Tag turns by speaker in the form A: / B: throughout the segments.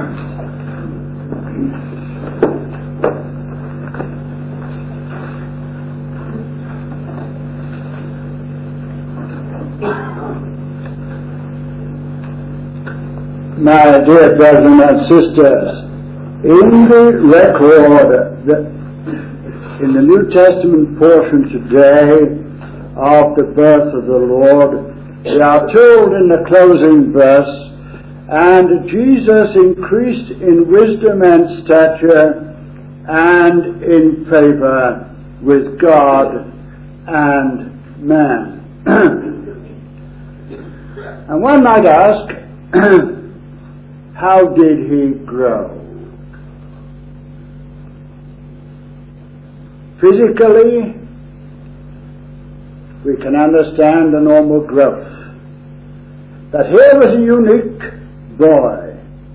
A: My dear brethren and sisters, in the record, in the New Testament portion today of the birth of the Lord, we are told in the closing verse, "And Jesus increased in wisdom and stature and in favor with God and man." And one might ask, how did he grow? Physically, we can understand the normal growth. But here was a unique boy.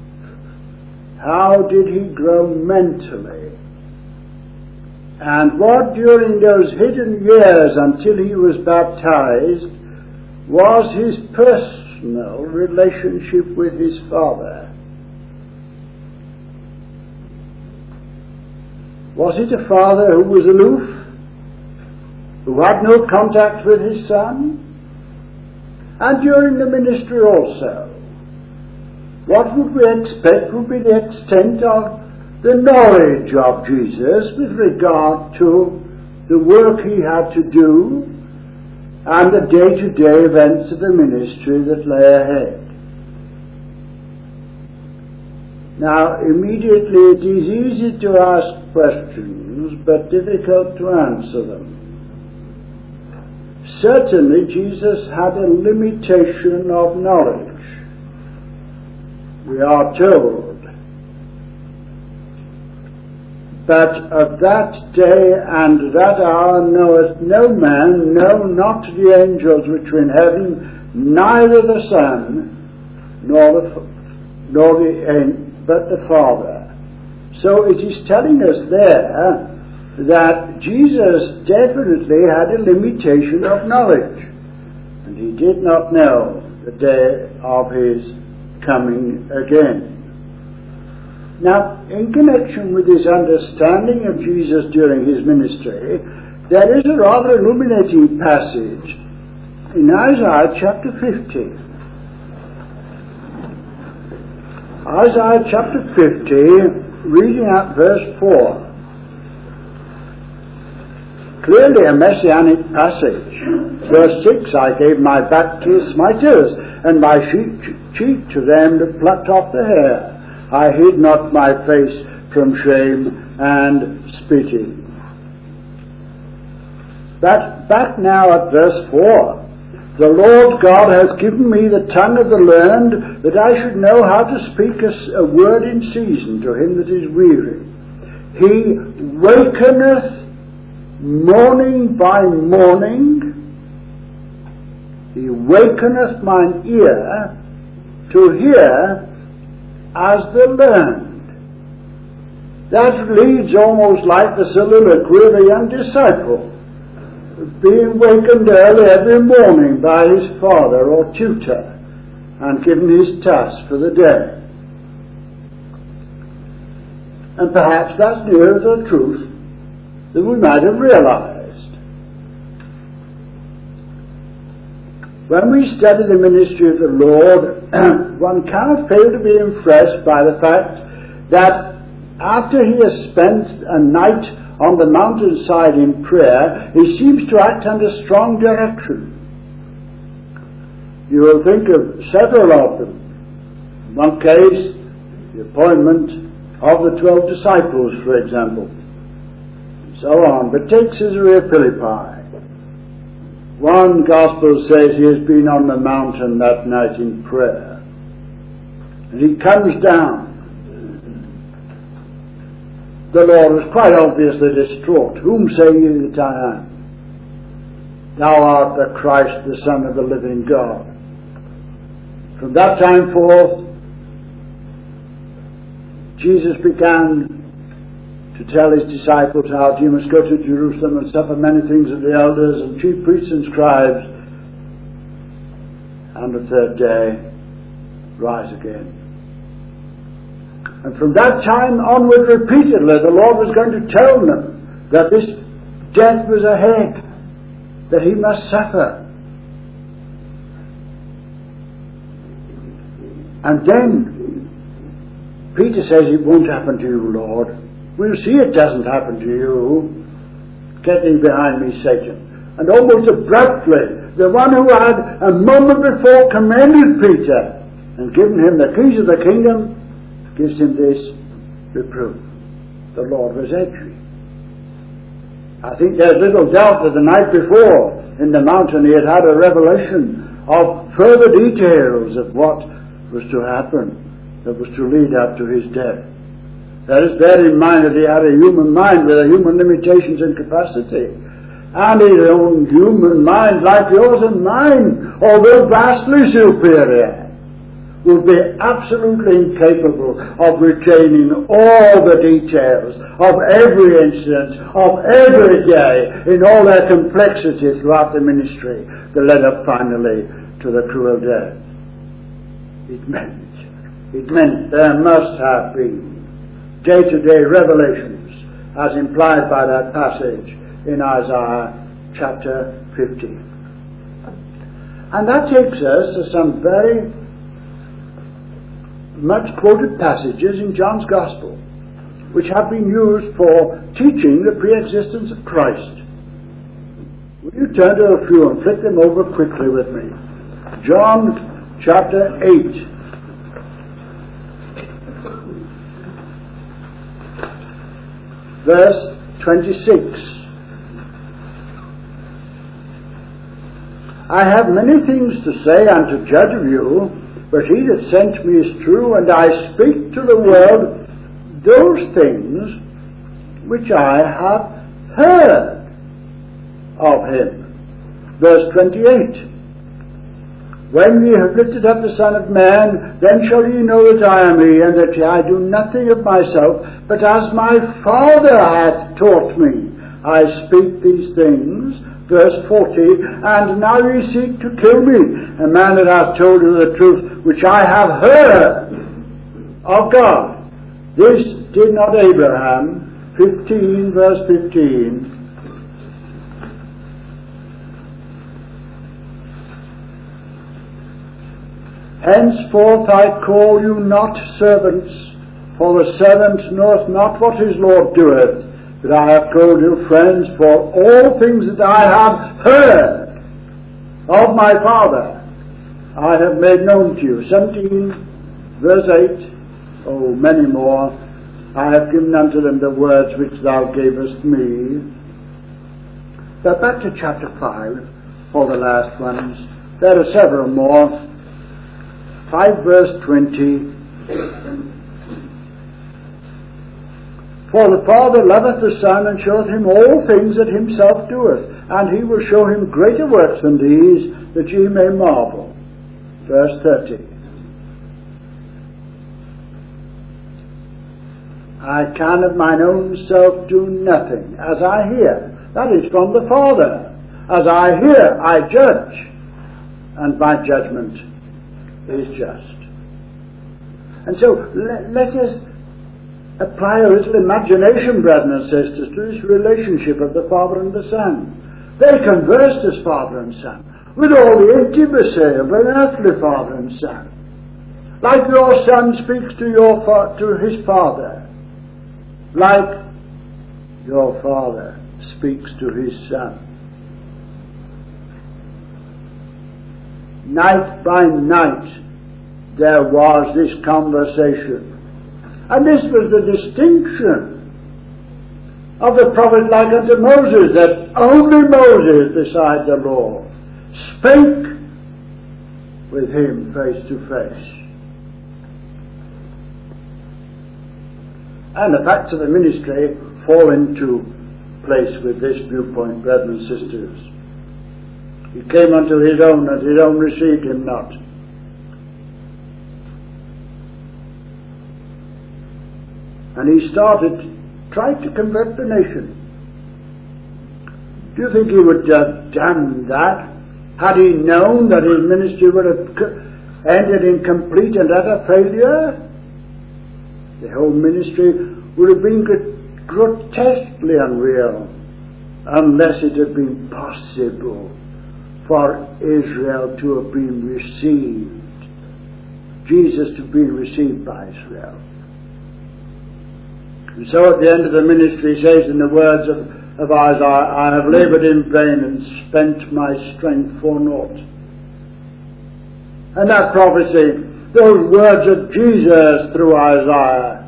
A: How did he grow mentally? And what during those hidden years until he was baptized was his personal relationship with his Father? Was it a father who was aloof, who had no contact with his son? And during the ministry also, what would we expect would be the extent of the knowledge of Jesus with regard to the work he had to do and the day-to-day events of the ministry that lay ahead? Now, immediately it is easy to ask questions, but difficult to answer them. Certainly, Jesus had a limitation of knowledge. We are told. But of that day and that hour knoweth no man, no, not the angels which are in heaven, neither the Son, but the Father. So it is telling us there that Jesus definitely had a limitation of knowledge, and he did not know the day of his coming again. Now, in connection with this understanding of Jesus during his ministry, there is a rather illuminating passage in Isaiah chapter 50. Isaiah chapter 50, reading at verse 4. Clearly a messianic passage. Verse 6, "I gave my back to the smiters, and my cheek to them that plucked off the hair. I hid not my face from shame and spitting." But back now at verse 4. "The Lord God has given me the tongue of the learned, that I should know how to speak a word in season to him that is weary. He wakeneth morning by morning. He wakeneth mine ear to hear as the learned." That reads almost like the soliloquy of a young disciple, being wakened early every morning by his father or tutor and given his task for the day. And perhaps that's nearer the truth than we might have realized. When we study the ministry of the Lord, one cannot fail to be impressed by the fact that after he has spent a night on the mountainside in prayer, he seems to act under strong direction. You will think of several of them. In one case, the appointment of the 12 disciples, for example, and so on. But take Caesarea Philippi. One gospel says he has been on the mountain that night in prayer. And he comes down. The Lord was quite obviously distraught. "Whom say ye that I am? Thou art the Christ, the Son of the living God." From that time forth, Jesus began to tell his disciples how he must go to Jerusalem and suffer many things of the elders and chief priests and scribes, and the third day rise again. And from that time onward, repeatedly, the Lord was going to tell them that this death was ahead, that he must suffer. And then Peter says, it won't happen to you, Lord. We'll see it doesn't happen to you. Get thee behind me, Satan. And almost abruptly, the one who had a moment before commended Peter and given him the keys of the kingdom, gives him this reproof. The Lord was angry. I think there's little doubt that the night before in the mountain he had had a revelation of further details of what was to happen, that was to lead up to his death. Let us bear in mind that he had a human mind with human limitations and capacity. And his own human mind, like yours and mine, although vastly superior, would be absolutely incapable of retaining all the details of every incident, of every day, in all their complexity throughout the ministry, that led up finally to the cruel death. It meant there must have been day-to-day revelations, as implied by that passage in Isaiah chapter 15. And that takes us to some very much quoted passages in John's Gospel, which have been used for teaching the pre-existence of Christ. Will you turn to a few and flick them over quickly with me? John chapter 8. Verse 26. I have many things to say and to judge of you, but he that sent me is true, and I speak to the world those things which I have heard of him. Verse 28. When ye have lifted up the Son of Man, then shall ye know that I am he, and that I do nothing of myself, but as my Father hath taught me, I speak these things. Verse 40, and now ye seek to kill me, a man that hath told you the truth, which I have heard of God. This did not Abraham. 15, verse 15. Henceforth I call you not servants, for the servant knoweth not what his Lord doeth, but I have called you friends, for all things that I have heard of my Father I have made known to you. 17, verse 8, oh, many more. I have given unto them the words which thou gavest me. But back to chapter 5, for the last ones. There are several more. 5 verse 20. For the Father loveth the Son, and showeth him all things that himself doeth, and he will show him greater works than these, that ye may marvel. Verse 30. I can of mine own self do nothing, as I hear. That is from the Father. As I hear, I judge, and my judgment is just. And so let us apply a little imagination, brethren and sisters, to this relationship of the Father and the Son. They conversed as Father and Son, with all the intimacy of an earthly Father and Son. Like your Son speaks to his Father, like your Father speaks to his Son. Night by night there was this conversation. And this was the distinction of the prophet like unto Moses, that only Moses beside the Lord spake with him face to face. And the facts of the ministry fall into place with this viewpoint, brethren and sisters. He came unto his own, and his own received him not. And he tried to convert the nation. Do you think he would have done that had he known that his ministry would have ended in complete and utter failure? The whole ministry would have been grotesquely unreal unless it had been possible for Israel to have been received, Jesus to be received by Israel. And so at the end of the ministry he says in the words of Isaiah, I have laboured in vain and spent my strength for naught. And that prophecy, those words of Jesus through Isaiah,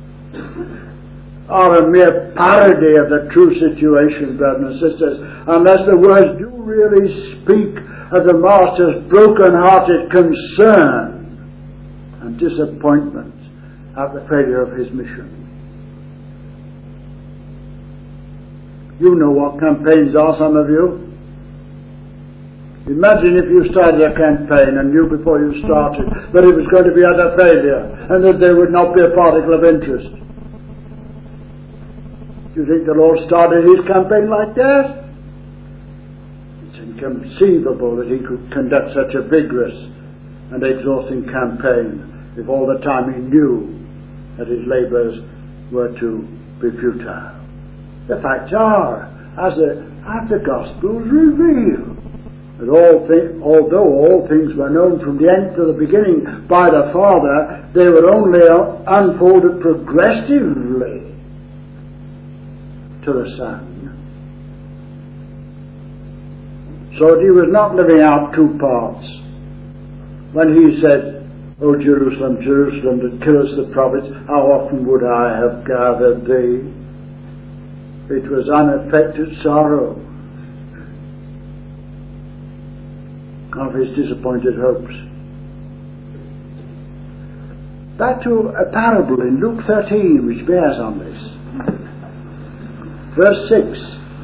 A: are a mere parody of the true situation, brothers and sisters, unless the words do really speak of the Master's broken-hearted concern and disappointment at the failure of his mission. You know what campaigns are, some of you. Imagine if you started a campaign and knew before you started that it was going to be utter failure and that there would not be a particle of interest. Do you think the Lord started his campaign like that? It's inconceivable that he could conduct such a vigorous and exhausting campaign if all the time he knew that his labours were to be futile. The facts are, as the Gospels reveal, that although all things were known from the end to the beginning by the Father, they were only unfolded progressively to the Son. So that he was not living out two parts. When he said, O Jerusalem, Jerusalem, that killest the prophets, how often would I have gathered thee? It was unaffected sorrow of his disappointed hopes. Back to a parable in Luke 13 which bears on this. Verse 6.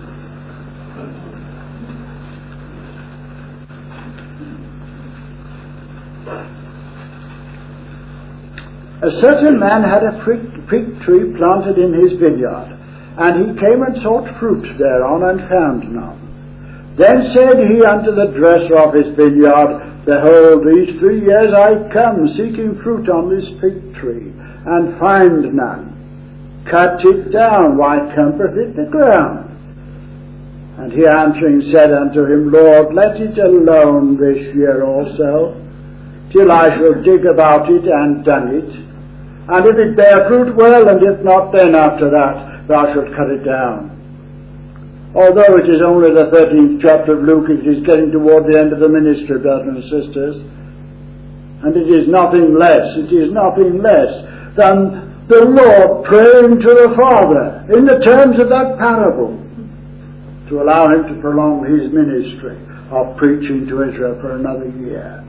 A: A certain man had a fig tree planted in his vineyard, and he came and sought fruit thereon, and found none. Then said he unto the dresser of his vineyard, Behold, these 3 years I come, seeking fruit on this fig tree, and find none. Cut it down, why comforteth it the ground? And he answering said unto him, Lord, let it alone this year also, till I shall dig about it and dung it. And if it bear fruit, well, and if not, then after that thou shalt cut it down. Although it is only the 13th chapter of Luke, it is getting toward the end of the ministry, brothers and sisters. And it is nothing less than the Lord praying to the Father in the terms of that parable to allow him to prolong his ministry of preaching to Israel for another year.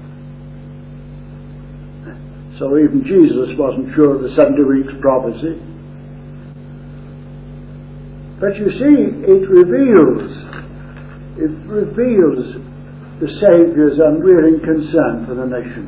A: So even Jesus wasn't sure of the 70 weeks prophecy. But you see, it reveals the Saviour's unwearying concern for the nation.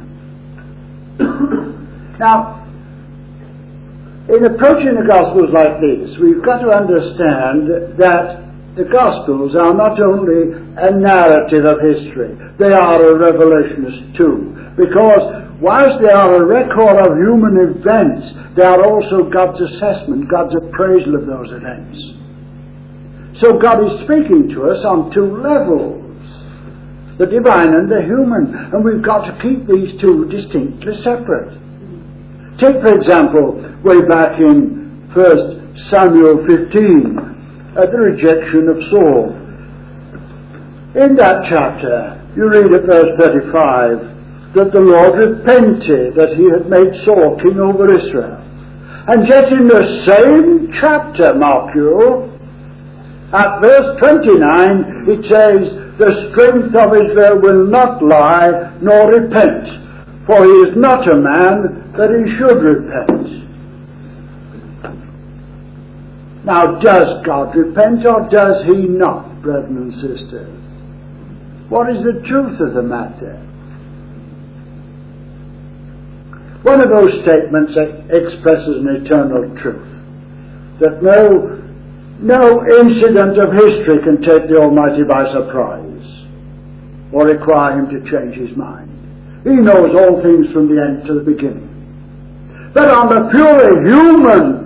A: Now, in approaching the Gospels like this, we've got to understand that the Gospels are not only a narrative of history, they are a revelation too. Because whilst they are a record of human events, they are also God's assessment, God's appraisal of those events. So God is speaking to us on two levels, the divine and the human, and we've got to keep these two distinctly separate. Take, for example, way back in 1 Samuel 15, at the rejection of Saul. In that chapter, you read at verse 35, that the Lord repented that he had made Saul king over Israel. And yet in the same chapter, mark you, at verse 29, it says, the strength of Israel will not lie nor repent, for he is not a man that he should repent. Now, does God repent or does he not, brethren and sisters? What is the truth of the matter? One of those statements expresses an eternal truth, that no incident of history can take the Almighty by surprise or require him to change his mind. He knows all things from the end to the beginning. But on the purely human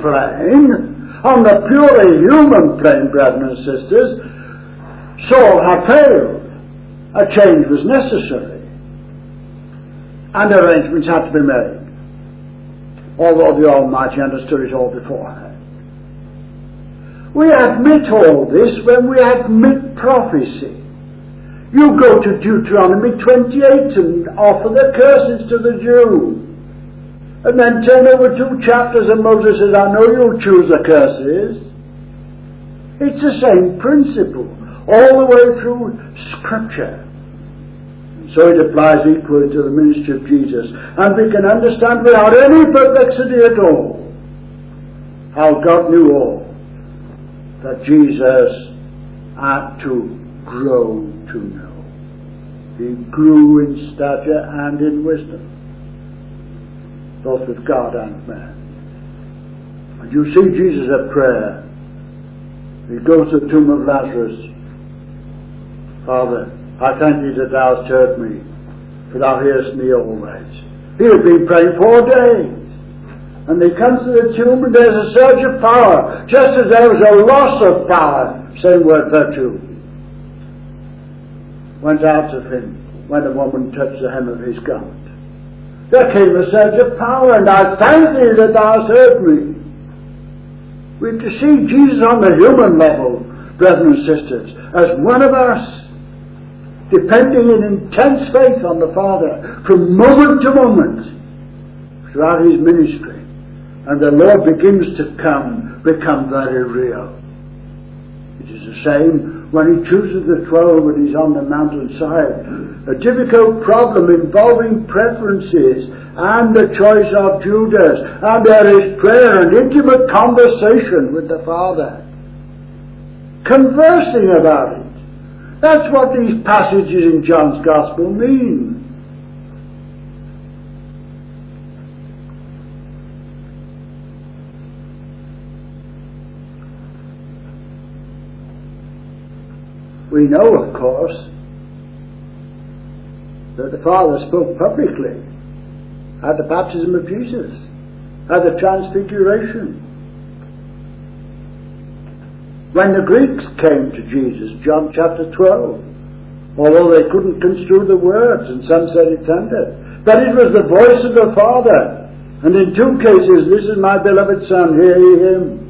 A: plane, brethren and sisters, Saul had failed. A change was necessary. And arrangements had to be made. Although the Almighty understood it all beforehand. We admit all this when we admit prophecy. You go to Deuteronomy 28 and offer the curses to the Jew. And then turn over 2 chapters and Moses says, I know you'll choose the curses. It's the same principle all the way through Scripture. And so it applies equally to the ministry of Jesus. And we can understand without any perplexity at all how God knew all that Jesus had to grow to know. He grew in stature and in wisdom, both with God and man. And you see Jesus at prayer. He goes to the tomb of Lazarus. Father, I thank thee that thou hast heard me, for thou hearest me always. He had been praying 4 days. And he comes to the tomb and there's a surge of power, just as there was a loss of power, same word, virtue, went out of him when the woman touched the hem of his garment. There came a surge of power, and I thank thee that thou hast heard me. We're to see Jesus on the human level, brethren and sisters, as one of us, depending in intense faith on the Father from moment to moment throughout his ministry. And the Lord begins to become very real. It is the same when he chooses the 12 and he's on the mountainside. A difficult problem involving preferences and the choice of Judas. And there is prayer and intimate conversation with the Father. Conversing about it. That's what these passages in John's Gospel mean. We know, of course, that the Father spoke publicly at the baptism of Jesus, at the transfiguration. When the Greeks came to Jesus, John chapter 12, although they couldn't construe the words, and some said it thundered, but it was the voice of the Father. And in 2 cases, this is my beloved Son, hear ye him.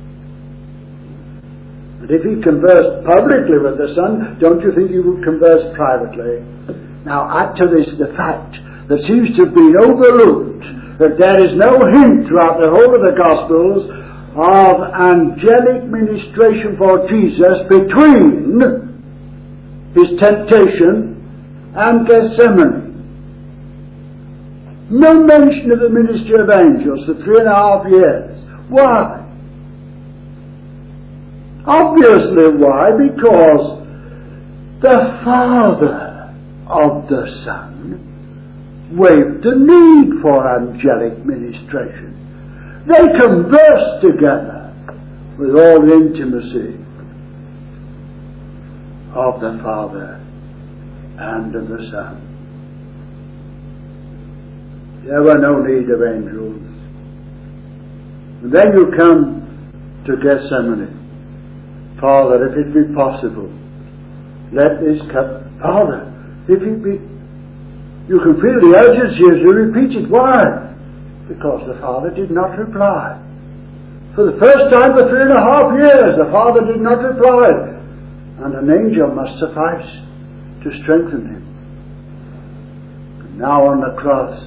A: If he conversed publicly with the Son, don't you think he would converse privately? Now add to this the fact that seems to have been overlooked, that there is no hint throughout the whole of the Gospels of angelic ministration for Jesus between his temptation and Gethsemane. No mention of the ministry of angels for 3.5 years. Why? Obviously, why? Because the Father of the Son waived the need for angelic ministration. They conversed together with all the intimacy of the Father and of the Son. There were no need of angels. And then you come to Gethsemane. Father, if it be possible, let this cup... Father, if it be... You can feel the urgency as you repeat it. Why? Because the Father did not reply. For the first time for 3.5 years, the Father did not reply. And an angel must suffice to strengthen him. And now on the cross,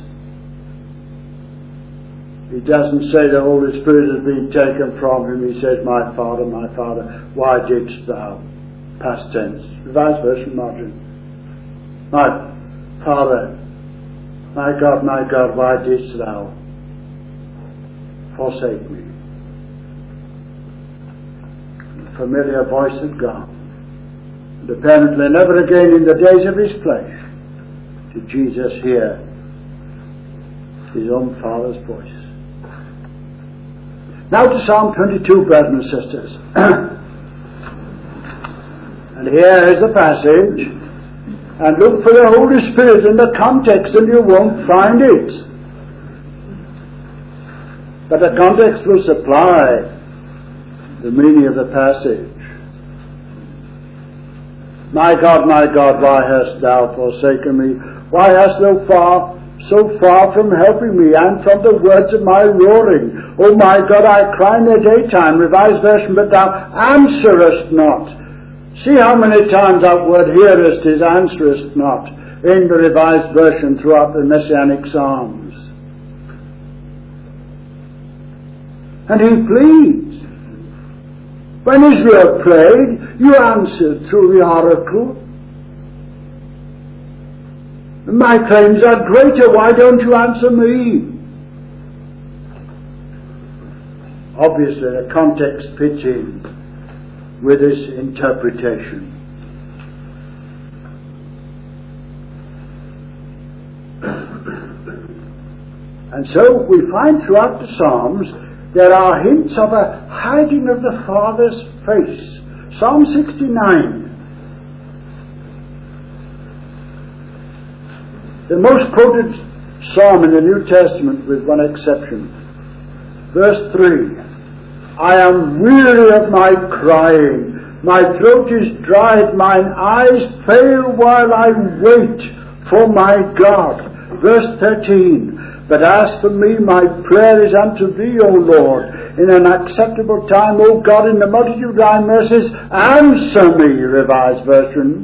A: he doesn't say the Holy Spirit has been taken from him. He says, my Father, why didst thou? Past tense. Vice versa margin. My Father, my God, why didst thou forsake me? The familiar voice had gone. And apparently never again in the days of his flesh did Jesus hear his own Father's voice. Now to Psalm 22, brethren and sisters. And here is the passage. And look for the Holy Spirit in the context and you won't find it. But the context will supply the meaning of the passage. My God, why hast thou forsaken me? Why hast thou so far from helping me, and from the words of my roaring? O my God, I cry in the daytime, Revised Version, but thou answerest not. See how many times that word hearest is answerest not in the Revised Version throughout the Messianic Psalms. And he pleads. When Israel prayed, you answered through the oracle. My claims are greater, why don't you answer me? Obviously, the context fits in with this interpretation. And so we find throughout the Psalms there are hints of a hiding of the Father's face. Psalm 69. The most quoted psalm in the New Testament with one exception. Verse 3. I am weary of my crying. My throat is dried. Mine eyes fail while I wait for my God. Verse 13. But as for me, my prayer is unto thee, O Lord. In an acceptable time, O God, in the multitude of thy mercies, answer me, Revised Version.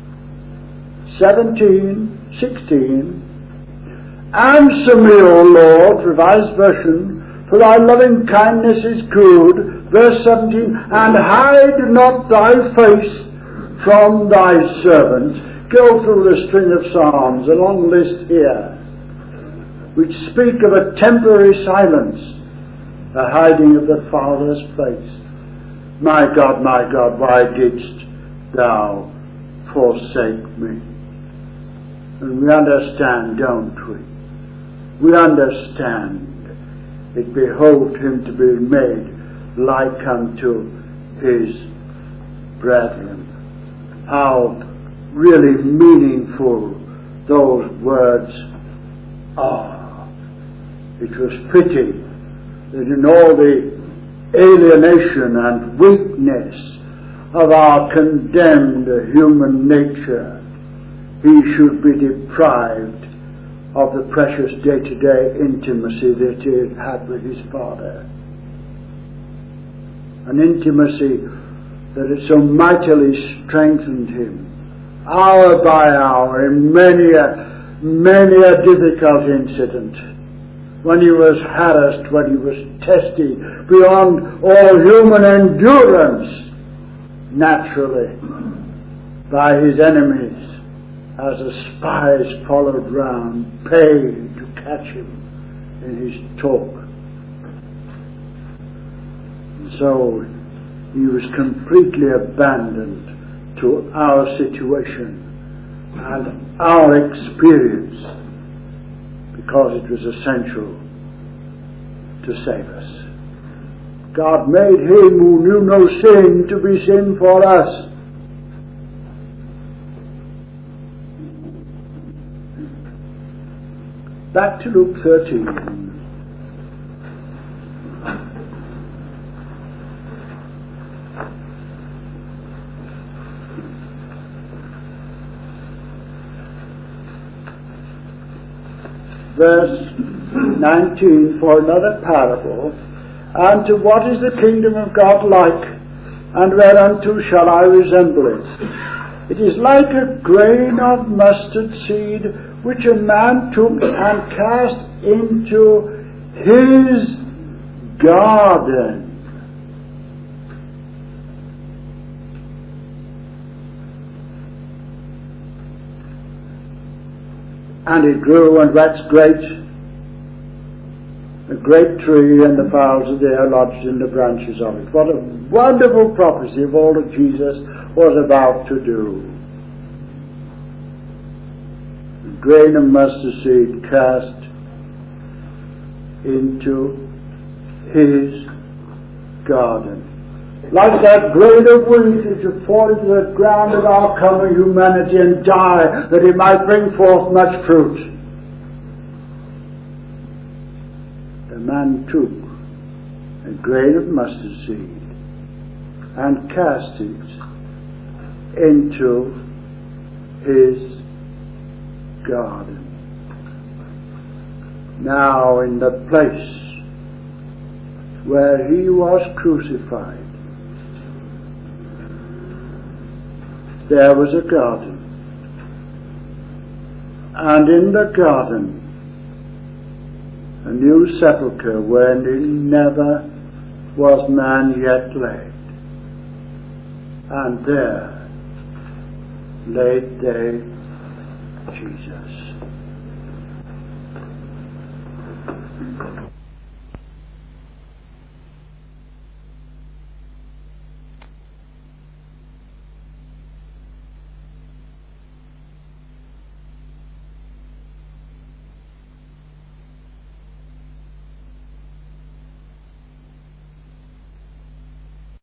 A: 17, 16. Answer me, O Lord, Revised Version, for thy loving kindness is good. Verse 17. And hide not thy face from thy servant. Go through the string of psalms, a long list here, which speak of a temporary silence, a hiding of the Father's face. My God, why didst thou forsake me? And we understand, don't we? We understand it behoved him to be made like unto his brethren. How really meaningful those words are. It was pity that in all the alienation and weakness of our condemned human nature, he should be deprived of the precious day-to-day intimacy that he had with his Father. An intimacy that had so mightily strengthened him, hour by hour, in many a difficult incident, when he was harassed, when he was tested beyond all human endurance, naturally, by his enemies, as the spies followed round, paid to catch him in his talk. And so he was completely abandoned to our situation and our experience, because it was essential to save us. God made him who knew no sin to be sin for us. Back to Luke 13. Verse 19, for another parable, and to what is the kingdom of God like, and whereunto shall I resemble it? It is like a grain of mustard seed, which a man took and cast into his garden. And it grew and waxed great, a great tree, and the fowls of the air lodged in the branches of it. What a wonderful prophecy of all that Jesus was about to do. A grain of mustard seed cast into his garden. Like that grain of wheat which should fall into the ground of our common humanity and die, that it might bring forth much fruit. the man took a grain of mustard seed and cast it into his garden. Now in the place where he was crucified, there was a garden. And in the garden, a new sepulchre wherein never was man yet laid. And there laid they Jesus.